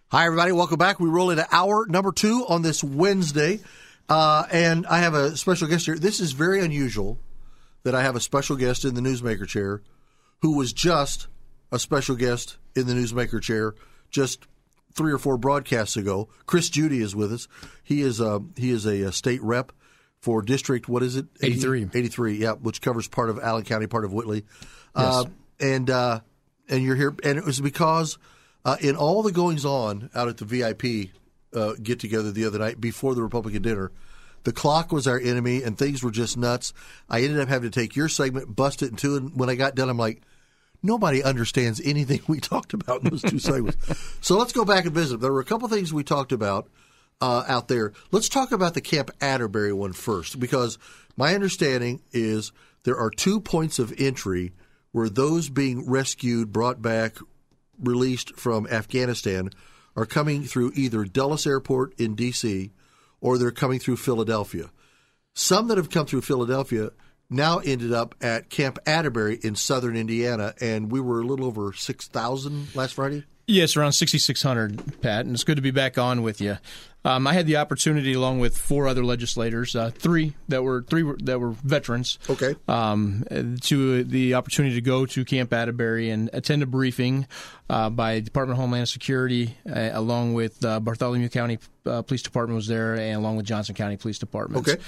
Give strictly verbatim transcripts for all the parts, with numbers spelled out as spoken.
Hi, everybody. Welcome back. We roll into hour number two on this Wednesday, uh, and I have a special guest here. This is very unusual that I have a special guest in the Newsmaker chair who was just a special guest in the Newsmaker chair just three or four broadcasts ago. Chris Judy is with us. He is a, he is a, a state rep for District, what is it? eighty-three. eighty-three, yeah, which covers part of Allen County, part of Whitley. Yes. Uh, and uh, and you're here, and it was because uh, in all the goings on out at the V I P uh, get together the other night before the Republican dinner, the clock was our enemy, and things were just nuts. I ended up having to take your segment, bust it in two, and when I got done, I'm like, nobody understands anything we talked about in those two segments. So let's go back and visit. There were a couple things we talked about uh, out there. Let's talk about the Camp Atterbury one first, because my understanding is there are two points of entry where those being rescued, brought back, released from Afghanistan are coming through either Dulles Airport in D C or they're coming through Philadelphia. Some that have come through Philadelphia now ended up at Camp Atterbury in southern Indiana, and we were a little over six thousand last Friday. Yes, around sixty-six hundred, Pat, and it's good to be back on with you. Um, I had the opportunity, along with four other legislators, uh, three that were three were, that were veterans, okay, um, to the opportunity to go to Camp Atterbury and attend a briefing uh, by Department of Homeland Security, uh, along with uh, Bartholomew County uh, Police Department was there, and along with Johnson County Police Department. Okay.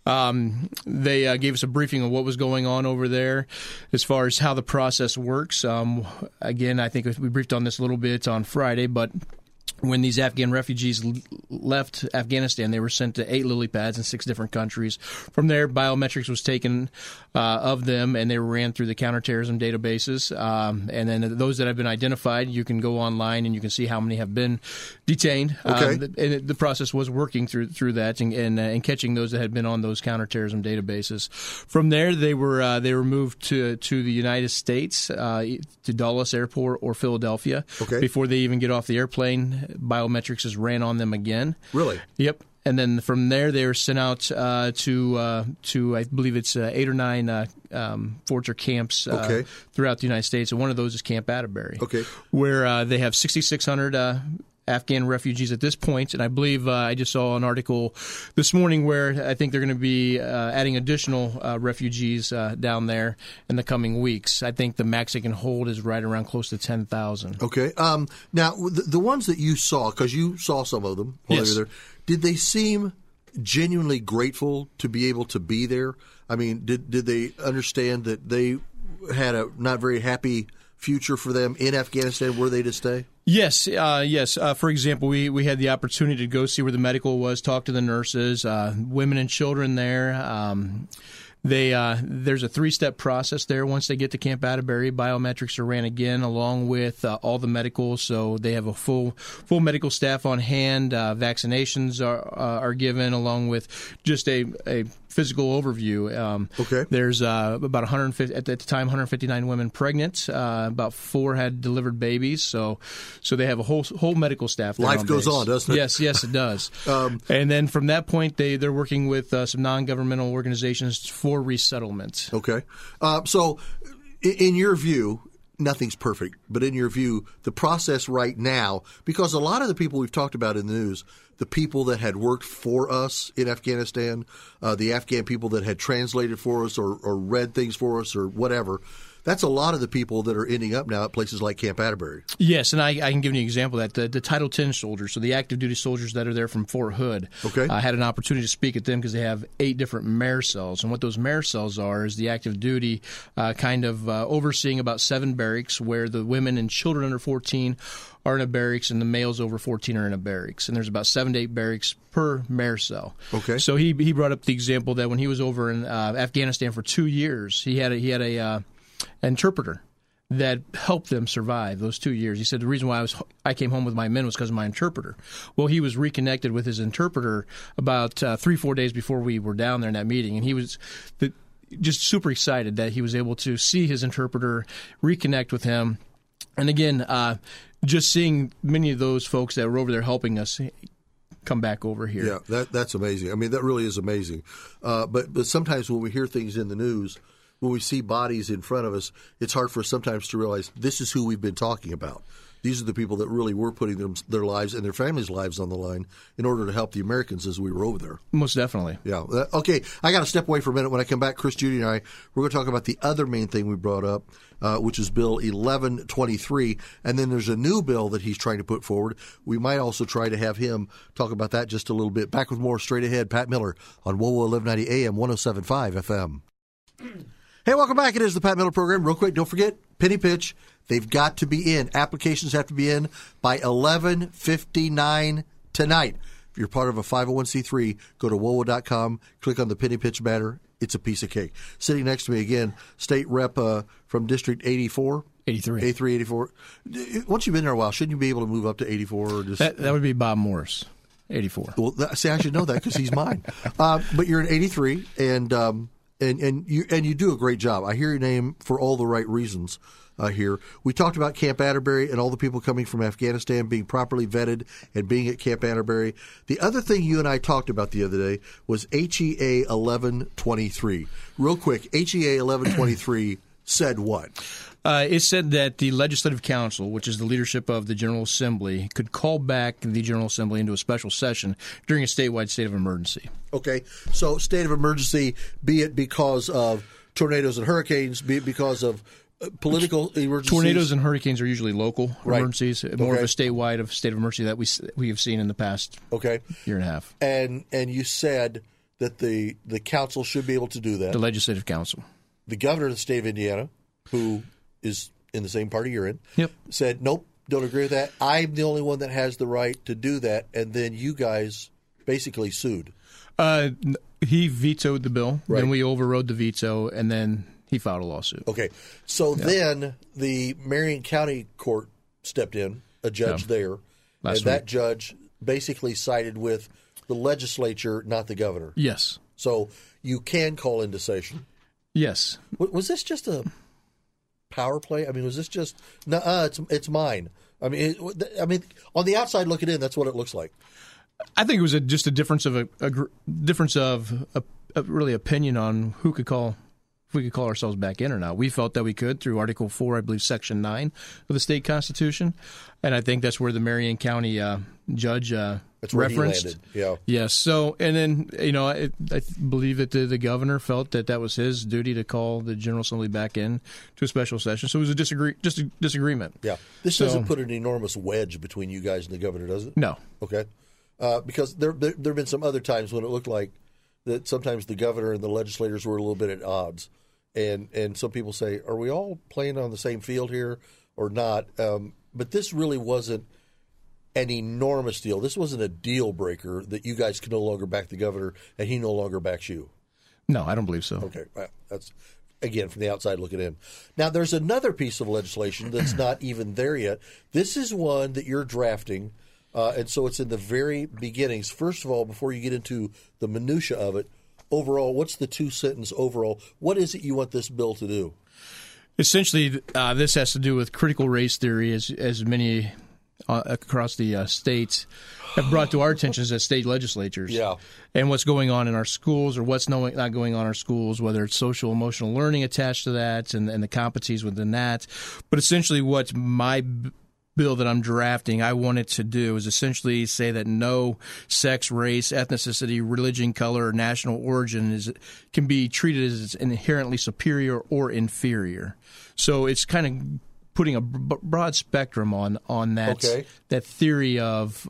Um, they uh, gave us a briefing of what was going on over there as far as how the process works. Um, again, I think we briefed on this a little bit on Friday, but when these Afghan refugees l- left Afghanistan, they were sent to eight lily pads in six different countries. From there, biometrics was taken uh, of them, and they ran through the counterterrorism databases. Um, and then those that have been identified, you can go online and you can see how many have been detained. Okay. Uh, the, and it, the process was working through through that and and, uh, and catching those that had been on those counterterrorism databases. From there, they were uh, they were moved to to the United States, uh, to Dulles Airport or Philadelphia. Okay. Before they even get off the airplane, biometrics is ran on them again. Really? Yep. And then from there, they were sent out uh, to uh, to I believe it's uh, eight or nine uh, um, forts or camps uh, Okay. throughout the United States, and one of those is Camp Atterbury. Okay. Where uh, they have sixty-six hundred uh, Afghan refugees at this point, and I believe uh, I just saw an article this morning where I think they're going to be uh, adding additional uh, refugees uh, down there in the coming weeks. I think the max they can hold is right around close to ten thousand. Okay. Um, now, the, the ones that you saw, because you saw some of them while Yes. you were there, did they seem genuinely grateful to be able to be there? I mean, did did they understand that they had a not very happy future for them in Afghanistan? Were they to stay? Yes, uh, yes. Uh, for example, we, we had the opportunity to go see where the medical was, talk to the nurses, uh, women and children there. Um, they uh, there's a three-step process there. Once they get to Camp Atterbury, biometrics are ran again, along with uh, all the medical. So they have a full full medical staff on hand. Uh, vaccinations are uh, are given, along with just a a physical overview. Um, Okay. There's uh, about one hundred fifty at the time, one hundred fifty-nine women pregnant. Uh, about four had delivered babies. So, so they have a whole whole medical staff there. Life on goes base. on, doesn't it? Yes, yes, it does. Um, and then from that point, they they're working with uh, some non-governmental organizations for resettlement. Okay. Uh, so, in, in your view, nothing's perfect, but in your view, the process right now, because a lot of the people we've talked about in the news, the people that had worked for us in Afghanistan, uh, the Afghan people that had translated for us or, or read things for us or whatever, that's a lot of the people that are ending up now at places like Camp Atterbury. Yes, and I, I can give you an example of that. The, the Title ten soldiers, so the active duty soldiers that are there from Fort Hood, Okay. I had an opportunity to speak at them because they have eight different mare cells. And what those mare cells are is the active duty uh, kind of uh, overseeing about seven barracks where the women and children under fourteen are in a barracks and the males over fourteen are in a barracks. And there's about seven to eight barracks per mare cell. Okay. So he he brought up the example that when he was over in uh, Afghanistan for two years, he had a, he had a uh, interpreter that helped them survive those two years. He said the reason why I was I came home with my men was because of my interpreter. Well, he was reconnected with his interpreter about uh, three, four days before we were down there in that meeting, and he was the, just super excited that he was able to see his interpreter, reconnect with him. And again, uh, just seeing many of those folks that were over there helping us come back over here. Yeah, that that's amazing. I mean, that really is amazing. Uh, but but sometimes when we hear things in the news, when we see bodies in front of us, it's hard for us sometimes to realize this is who we've been talking about. these are the people that really were putting them, their lives and their families' lives on the line in order to help the Americans as we were over there. Most definitely. Yeah. Uh, okay, I got to step away for a minute. When I come back, Chris, Judy, and I, we're going to talk about the other main thing we brought up, uh, which is Bill eleven twenty-three, and then there's a new bill that he's trying to put forward. We might also try to have him talk about that just a little bit. Back with more straight ahead. Pat Miller on W O W O eleven ninety A M, one oh seven point five F M. Hey, welcome back. It is the Pat Miller Program. Real quick, don't forget, Penny Pitch. They've got to be in. Applications have to be in by eleven fifty-nine tonight. If you're part of a five oh one c three, go to W O W O dot com, click on the Penny Pitch banner. It's a piece of cake. Sitting next to me again, State Rep uh, from District eighty-four. eighty-three. eighty-three, eighty-four. Once you've been there a while, shouldn't you be able to move up to eighty-four? Or just... That, that would be Bob Morris, eighty-four. Well, that, see, I should know that because he's mine. Uh, but you're in eighty-three, and um, and and you and you do a great job. I hear your name for all the right reasons. Uh, here. We talked about Camp Atterbury and all the people coming from Afghanistan being properly vetted and being at Camp Atterbury. The other thing you and I talked about the other day was H E A eleven twenty-three. Real quick, H E A eleven twenty-three said what? Uh, it said that the Legislative Council, which is the leadership of the General Assembly, could call back the General Assembly into a special session during a statewide state of emergency. Okay, so state of emergency, be it because of tornadoes and hurricanes, be it because of political emergencies. Tornadoes and hurricanes are usually local right. emergencies, more okay. of a statewide of state of emergency that we we have seen in the past okay. year and a half. And and you said that the, the council should be able to do that. The Legislative Council. The governor of the state of Indiana, who is in the same party you're in, yep. said, nope, don't agree with that. I'm the only one that has the right to do that. And then you guys basically sued. Uh, he vetoed the bill. Right. Then we overrode the veto, and then he filed a lawsuit. Okay. So yeah. then the Marion County Court stepped in, a judge yeah. there, Last and week. that judge basically sided with the legislature, not the governor. Yes. So you can call into session. Yes. Was this just a power play? I mean, was this just, nuh-uh, it's, it's mine. I mean, it, I mean, on the outside looking in, that's what it looks like. I think it was a, just a difference of a, a difference of a, a really opinion on who could call if we could call ourselves back in or not. We felt that we could through Article four, I believe, Section nine of the state constitution, and I think that's where the Marion County uh, judge uh, that's where referenced. He landed. Yeah. Yes. So, and then you know, it, I believe that the, the governor felt that that was his duty to call the General Assembly back in to a special session. So it was a disagree, just a disagreement. Yeah. This so, doesn't put an enormous wedge between you guys and the governor, does it? No. Okay. Uh, because there, there there have been some other times when it looked like that sometimes the governor and the legislators were a little bit at odds. And and some people say, are we all playing on the same field here or not? Um, but this really wasn't an enormous deal. This wasn't a deal breaker that you guys can no longer back the governor and he no longer backs you. No, I don't believe so. Okay. Well, that's, again, from the outside looking in. Now, there's another piece of legislation that's not even there yet. This is one that you're drafting, uh, and so it's in the very beginnings. First of all, before you get into the minutia of it, overall, what's the two-sentence overall? What is it you want this bill to do? Essentially, uh, this has to do with critical race theory, as as many uh, across the uh, states have brought to our attention as state legislatures. Yeah. And what's going on in our schools or what's no, not going on in our schools, whether it's social emotional learning attached to that and, and the competencies within that. But essentially what my b- bill that I'm drafting, I want it to do is essentially say that no sex, race, ethnicity, religion, color, or national origin is can be treated as inherently superior or inferior. So it's kind of putting a b- broad spectrum on on that okay. that theory of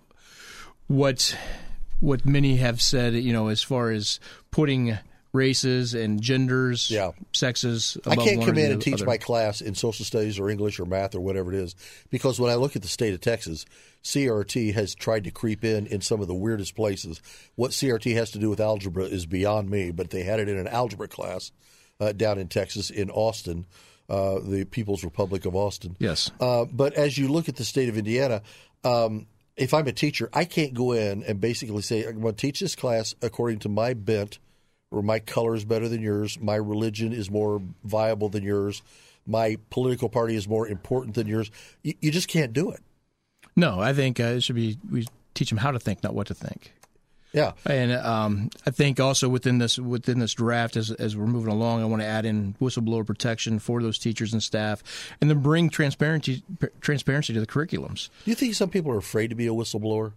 what what many have said, you know, as far as putting races and genders, yeah. sexes above I can't one come or in the and teach other. my class in social studies or English or math or whatever it is, because when I look at the state of Texas, C R T has tried to creep in in some of the weirdest places. What C R T has to do with algebra is beyond me, but they had it in an algebra class uh, down in Texas, in Austin, uh, the People's Republic of Austin. Yes. Uh, but as you look at the state of Indiana, um, if I'm a teacher, I can't go in and basically say, I'm going to teach this class according to my bent, or my color is better than yours, my religion is more viable than yours, my political party is more important than yours. You, you just can't do it. No, I think uh, it should be we teach them how to think, not what to think. Yeah. And um, I think also within this within this draft, as as we're moving along, I want to add in whistleblower protection for those teachers and staff, and then bring transparency transparency to the curriculums. Do you think some people are afraid to be a whistleblower?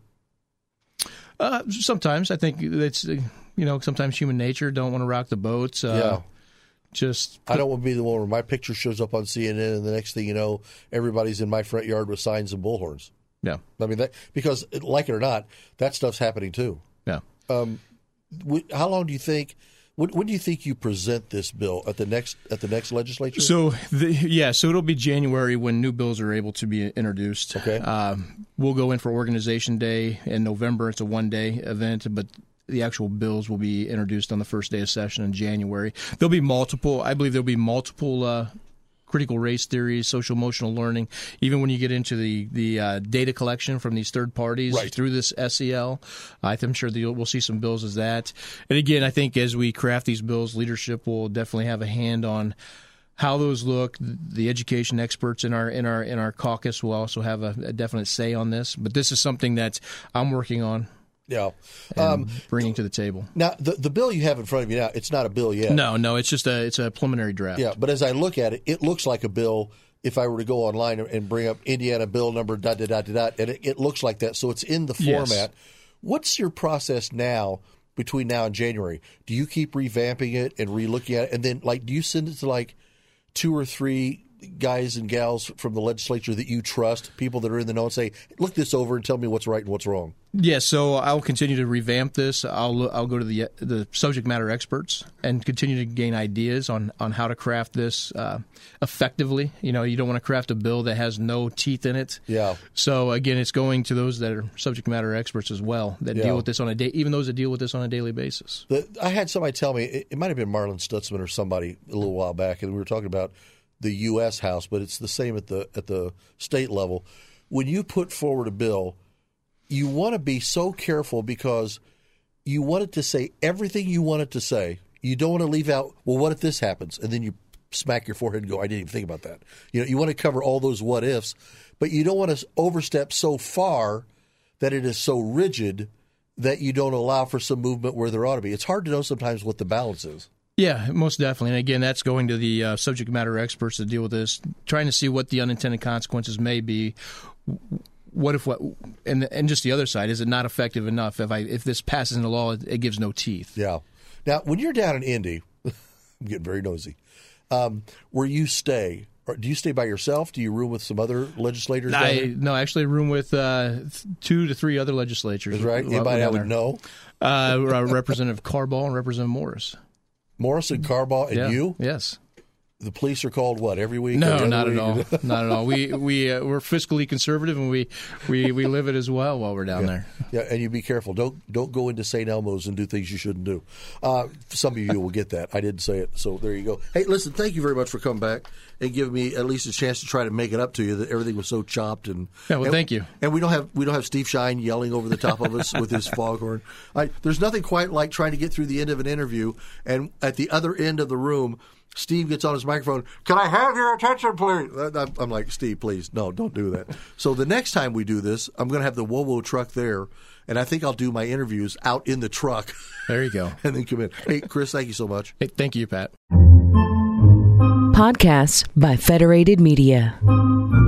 Uh, sometimes I think it's uh, you know sometimes human nature, don't want to rock the boat. Uh, yeah. Just I don't want to be the one where my picture shows up on C N N, and the next thing you know, everybody's in my front yard with signs and bullhorns. Yeah. I mean that because like it or not, that stuff's happening too. Yeah. Um, how long do you think? When, when do you think you present this bill at the next at the next legislature? So, the, yeah, so it'll be January when new bills are able to be introduced. Okay. Um, we'll go in for Organization Day in November. It's a one-day event, but the actual bills will be introduced on the first day of session in January. There'll be multiple. I believe there'll be multiple. Uh, critical race theories, social emotional learning, even when you get into the, the uh, data collection from these third parties right. through this S E L. I'm sure that we'll see some bills as that. And again, I think as we craft these bills, leadership will definitely have a hand on how those look. The education experts in our in our in our caucus will also have a, a definite say on this. But this is something that I'm working on. Yeah, um, bringing to the table. Now, the the bill you have in front of you now, it's not a bill yet. No, no, it's just a it's a preliminary draft. Yeah, but as I look at it, it looks like a bill. If I were to go online and bring up Indiana bill number dot dot dot dot, and it, it looks like that, so it's in the format. Yes. What's your process now between now and January? Do you keep revamping it and relooking at it, and then like do you send it to like two or three guys and gals from the legislature that you trust, people that are in the know, and say, look this over and tell me what's right and what's wrong? Yeah, so I'll continue to revamp this. I'll I'll go to the the subject matter experts and continue to gain ideas on, on how to craft this uh, effectively. You know, you don't want to craft a bill that has no teeth in it. Yeah. So again, it's going to those that are subject matter experts as well that yeah. deal with this on a day, even those that deal with this on a daily basis. The, I had somebody tell me it, it might have been Marlon Stutzman or somebody a little while back, and we were talking about the U S House, but it's the same at the at the state level. When you put forward a bill, you want to be so careful because you want it to say everything you want it to say. You don't want to leave out, well, what if this happens? And then you smack your forehead and go, I didn't even think about that. You know, you want to cover all those what ifs, but you don't want to overstep so far that it is so rigid that you don't allow for some movement where there ought to be. It's hard to know sometimes what the balance is. Yeah, most definitely. And again, that's going to the uh, subject matter experts to deal with this, trying to see what the unintended consequences may be. What if what and and just the other side, is it not effective enough? If I if this passes into law, it, it gives no teeth. Yeah. Now, when you're down in Indy, I'm getting very nosy. Um, where you stay, or do you stay by yourself? Do you room with some other legislators? Down I there? no, actually, I room with uh, two to three other legislatures. That's right. Anybody I would know? Uh, Representative Carball and Representative Morris. Morris and Carball and yeah. you? Yes. The police are called what, every week? No, not week? at all. Not at all. We we uh, we're fiscally conservative, and we, we, we live it as well while we're down yeah. there. Yeah, and you be careful. Don't don't go into Saint Elmo's and do things you shouldn't do. Uh, some of you will get that. I didn't say it, so there you go. Hey, listen, thank you very much for coming back and giving me at least a chance to try to make it up to you that everything was so chopped and. Yeah, well, and, thank you. And we don't have we don't have Steve Shine yelling over the top of us with his foghorn. I, there's nothing quite like trying to get through the end of an interview, and at the other end of the room, Steve gets on his microphone. Can I have your attention, please? I'm like, Steve, please, no, don't do that. So the next time we do this, I'm going to have the WoWo truck there, and I think I'll do my interviews out in the truck. There you go. And then come in. Hey, Chris, thank you so much. Hey, thank you, Pat. Podcasts by Federated Media.